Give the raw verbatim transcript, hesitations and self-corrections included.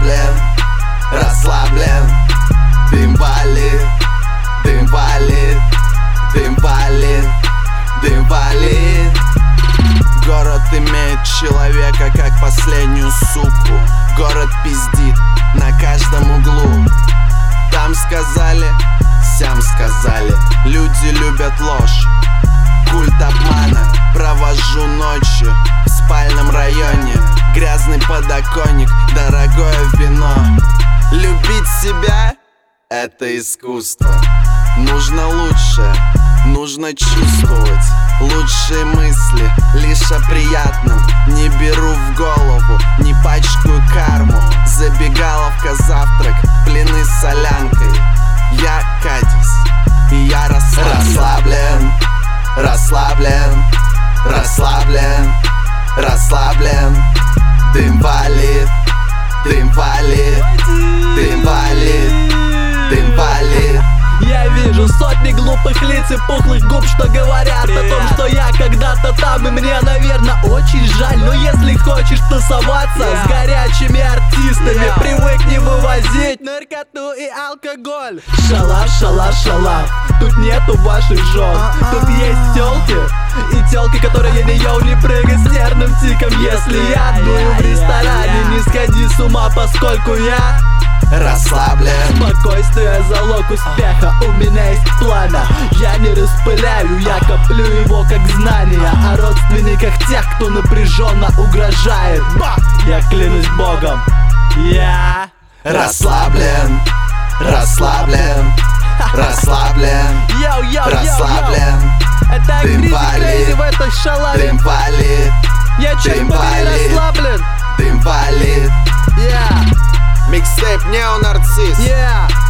Расслаблен, расслаблен. Дым валит, дым валит, дым валит, дым валит. Город имеет человека как последнюю суку. Город пиздит на каждом углу. Там сказали, сям сказали. Люди любят ложь, культ обмана. Провожу ночью в спальном районе. Грязный подоконник, дорогое вино. Любить себя — это искусство. Нужно лучше, нужно чувствовать. Лучшие мысли лишь о приятном. Не беру в голову, не пачкаю карму. Забегаловка, завтрак, блины с солянкой. Я Кадис, и я расслаблен. Расслаблен, расслаблен, расслаблен. Дым валит, дым валит, дым валит, дым валит. Я вижу сотни глупых лиц и пухлых губ, что говорят Привет. О том, что я когда-то там. И мне, наверное, очень жаль. Но если хочешь тусоваться yeah. с горячими артистами, yeah. привыкни вывозить наркоту и алкоголь. Шалаш, шалаш, шалаш. Тут нету ваших жен. uh-uh. Тут есть тёлки. И тёлки, которые не ел, не прыгай с нервным тиком. Если я дую в ресторане, не сходи с ума, поскольку я расслаблен. Спокойствие — залог успеха, у меня есть пламя. Я не распыляю, я коплю его как знания о родственниках тех, кто напряженно угрожает. Бах! Я клянусь Богом, я расслаблен, расслаблен, расслаблен, йоу, йоу, расслаблен. Это дым валит, в этой шалаве. Дым валит, я чуть побери расслаблен. Дым валит. Yeah. Микстейп Неонарцисс. Yeah.